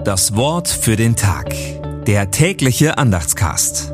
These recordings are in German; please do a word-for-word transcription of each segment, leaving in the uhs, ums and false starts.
Das Wort für den Tag. Der tägliche Andachtscast.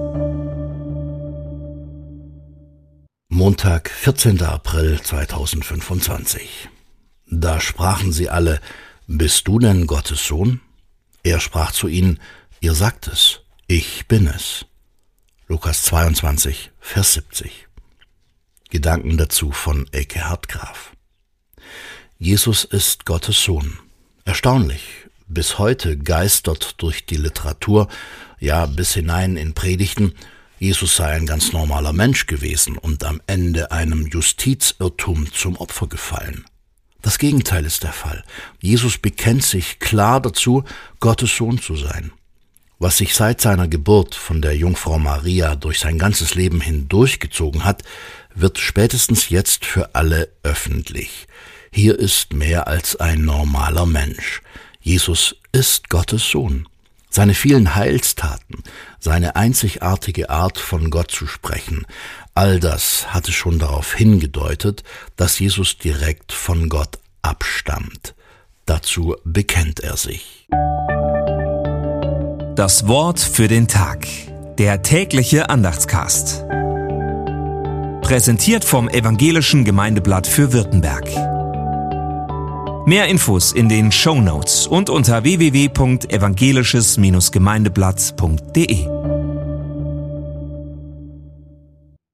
Montag, vierzehnter April zweitausendfünfundzwanzig. Da sprachen sie alle: Bist du denn Gottes Sohn? Er sprach zu ihnen: Ihr sagt es, ich bin es. Lukas zweiundzwanzig, Vers siebzig. Gedanken dazu von Elke Hartgraf. Jesus ist Gottes Sohn. Erstaunlich, bis heute geistert durch die Literatur, ja bis hinein in Predigten, Jesus sei ein ganz normaler Mensch gewesen und am Ende einem Justizirrtum zum Opfer gefallen. Das Gegenteil ist der Fall. Jesus bekennt sich klar dazu, Gottes Sohn zu sein. Was sich seit seiner Geburt von der Jungfrau Maria durch sein ganzes Leben hindurchgezogen hat, wird spätestens jetzt für alle öffentlich. Hier ist mehr als ein normaler Mensch. Jesus ist Gottes Sohn. Seine vielen Heilstaten, seine einzigartige Art von Gott zu sprechen, all das hatte schon darauf hingedeutet, dass Jesus direkt von Gott abstammt. Dazu bekennt er sich. Das Wort für den Tag. Der tägliche Andachtscast. Präsentiert vom Evangelischen Gemeindeblatt für Württemberg. Mehr Infos in den Shownotes und unter w w w punkt evangelisches Gemeindeblatt punkt de.